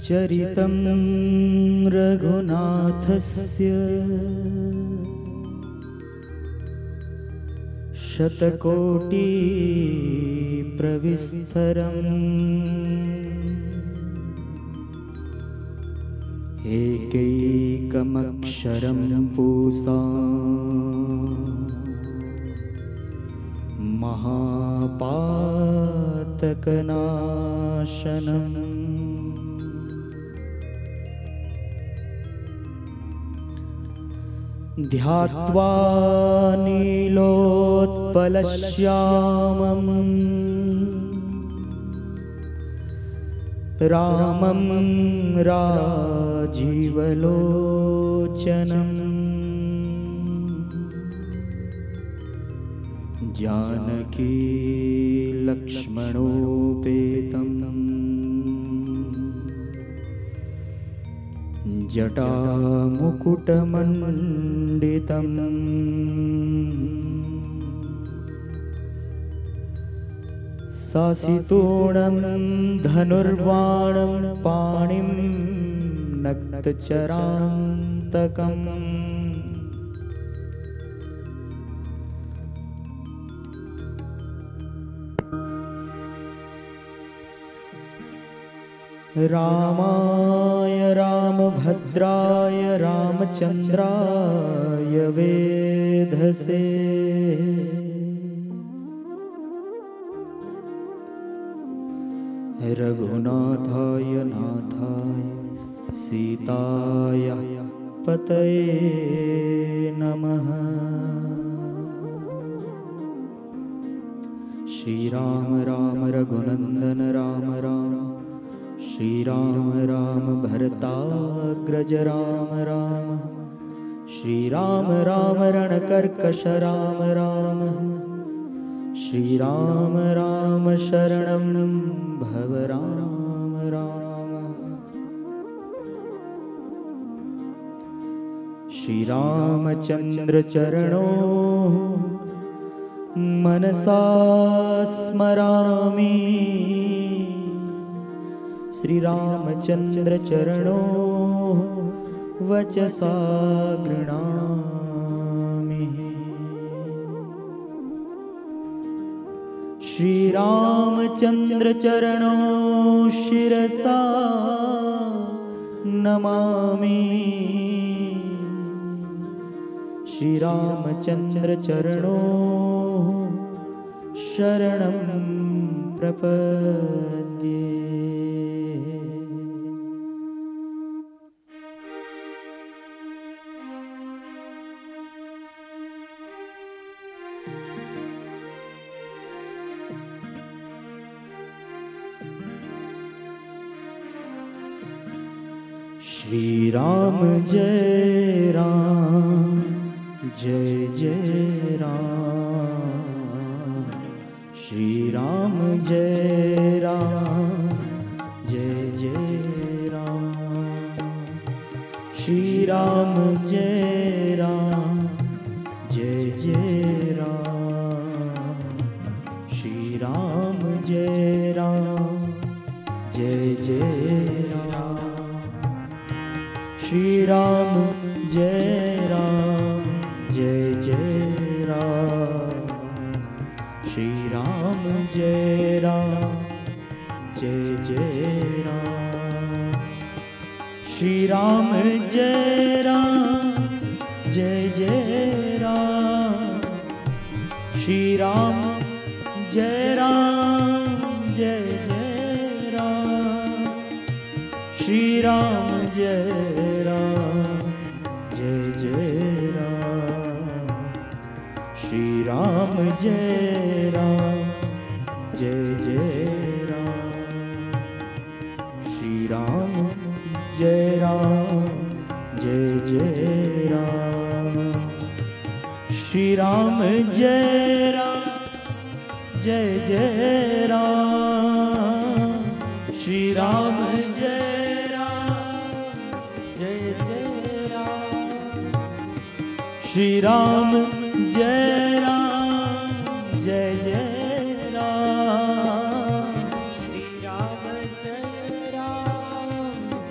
चरितं रघुनाथस्य शतकोटि प्रविस्तरम् एकैकमक्षरं पूसा महापातकनाशनम् ध्यात्वा नीलोत्पलश्यामम् रामं राजीवलोचनम् जानकी लक्ष्मणोपेतम् जटामुकुटमण्डितम् सासितोणं धनुर्वाणं पाणिं नक्तचरान्तकम् रामाय रामभद्राय रामचन्द्राय वेधसे रघुनाथाय नाथाय सीताय पतये नमः। श्रीराम राम रघुनंदन राम राम श्रीराम राम भरताग्रज राम राम श्रीराम राम रणकर्कश राम राम श्रीराम राम शरणं भव राम राम। श्रीरामचन्द्र चरणो मनसा स्मरामि श्रीरामचन्द्र चरणो वचसा गृह्णामि। श्रीरामचन्द्र चरणो शिरसा नमामि श्रीरामचन्द्र चरणो शरणं प्रपद्ये। श्री राम जय राम जय जय राम श्री राम जय राम जय जय राम श्री राम जय राम जय जय राम श्री राम जय राम जय जय राम श्री राम जय राम जय जय राम श्री राम जय राम जय जय राम श्री राम जय राम जय जय राम श्री राम जय राम जय जय राम श्री राम जय राम जय जय राम श्री राम जय राम जय जय राम श्री राम जय राम जय जय राम श्री राम जय राम जय जय राम श्री राम जय राम जय जय राम श्री राम जय राम जय जय राम श्री राम जय राम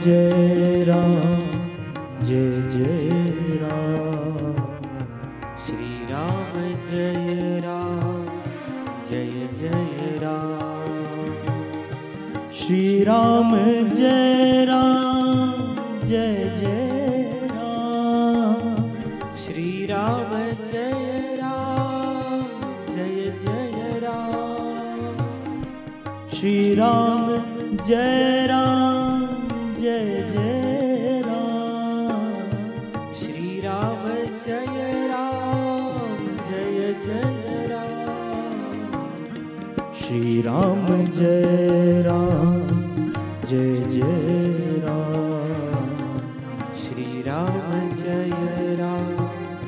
जय राम जय जय राम। श्री राम जय राम जय जय राम। श्री राम जय राम जय जय राम। श्री राम जय राम जय जय राम। श्री राम जय राम जय जय राम। श्री राम जय राम जय जय राम। श्री राम जय राम जय जय राम। श्री राम जय राम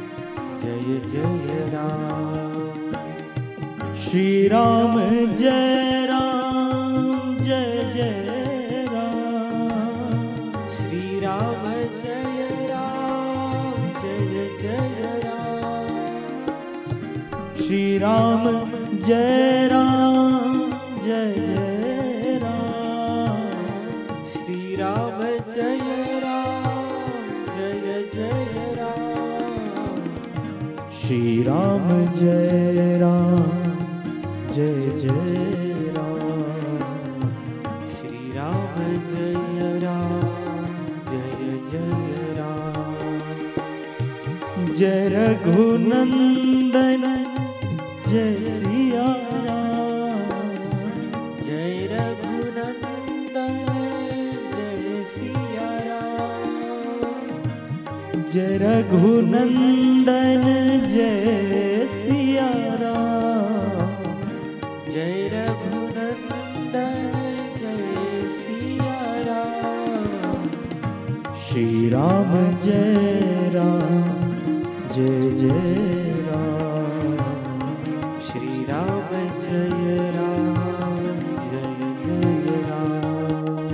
जय जय राम। श्री राम जय राम जय जय राम। श्री राम जय राम जय जय राम। श्री राम जय राम जय जय राम। श्री राम जय राम जय जय राम। श्री राम जय राम जय जय राम। श्री राम जय राम जय जय राम। जय रघुनंदन जय सिया राम। जय रघुनंदन जय सिया राम। जय रघुनंदन जय सिया राम। जय रघुनंदन जय सिया राम। श्री राम जय राम जय जय राम। श्री राम जय राम जय जय राम।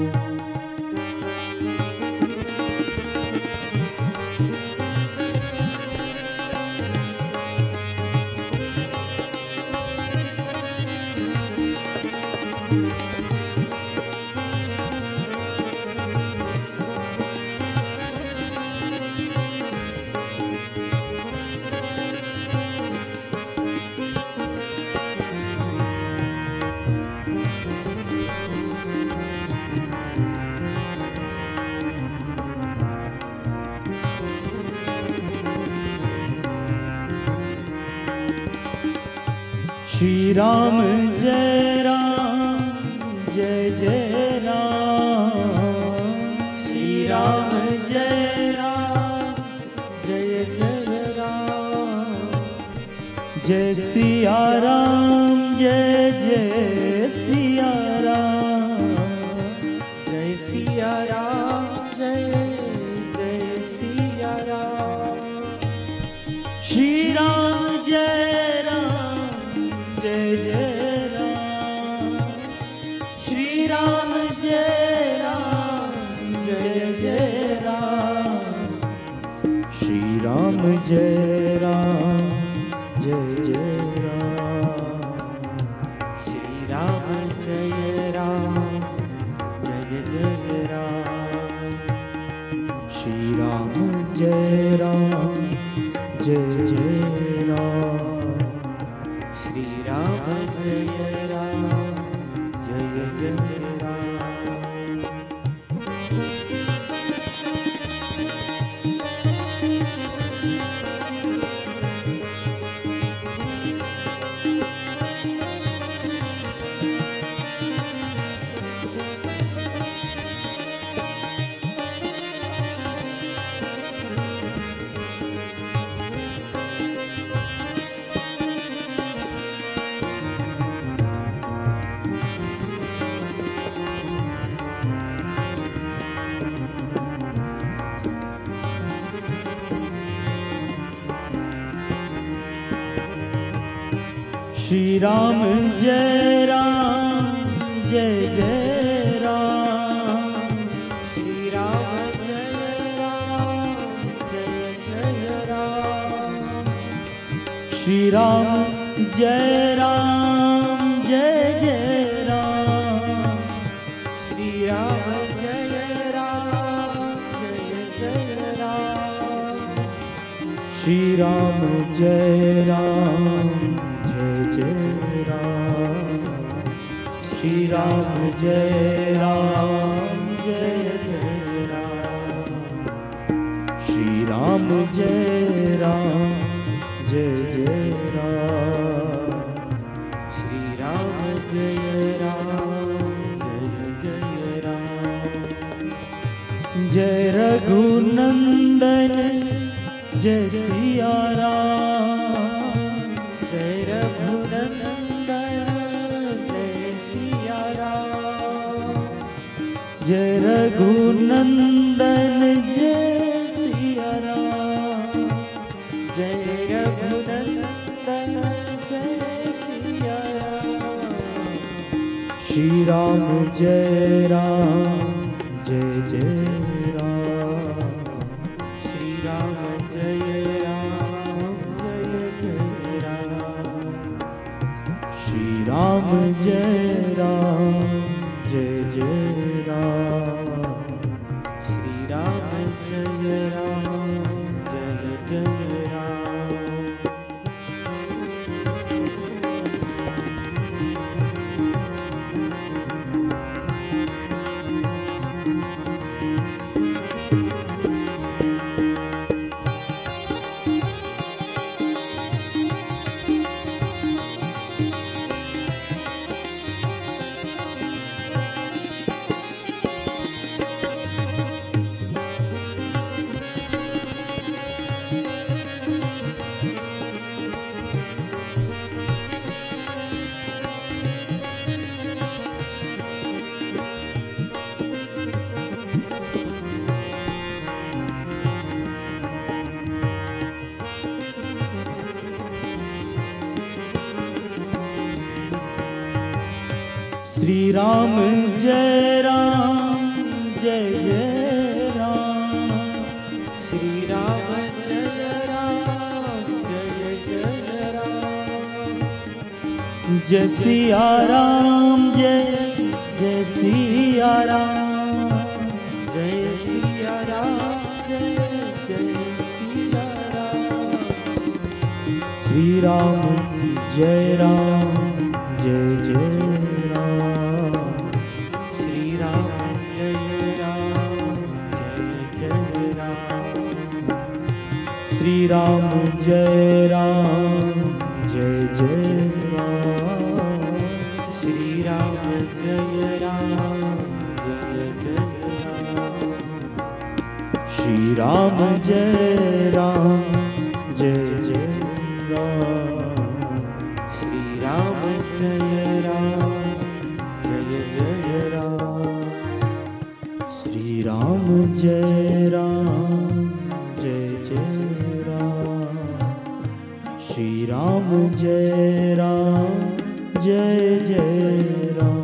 श्री राम जय राम जय जय राम। श्री राम जय राम जय जय राम। जय सिया राम जय जय सिया राम। जय सिया राम जय जय सिया राम। श्री राम जय राम जय जय राम। श्री राम जय राम जय जय राम। श्री राम जय राम जय जय राम। श्री राम जय राम जय जय राम। श्री राम जय राम जय जय राम। श्री राम जय राम जय जय राम। श्री राम जय राम जय जय राम। श्री राम जय राम जय जय राम। श्री राम जय राम जय जय राम। श्री राम जय राम श्री राम जय जय राम। श्री राम जय जय राम। श्री राम जय जय राम। श्री राम जय जय राम। जय रघुनंदन जय सिया राम। जय रघुनंदन जय सिया राम। जय रघुनंदन जय सिया राम। जय रघुनंदन जय सिया राम। श्री राम जय जय राम। श्री राम जय जय राम। श्री राम जय जय राम। श्री राम जय जय राम। श्री राम जय जय राम। श्री राम जय जय राम। जय सिया राम जय सिया राम। जय सिया राम जय सिया राम। श्री राम जय जय राम। श्री राम जय जय राम। श्री राम जय जय राम। श्री राम जय जय राम। श्री राम जय जय राम। श्री राम जय जय राम। श्री राम जय जय राम। श्री राम जय जय राम।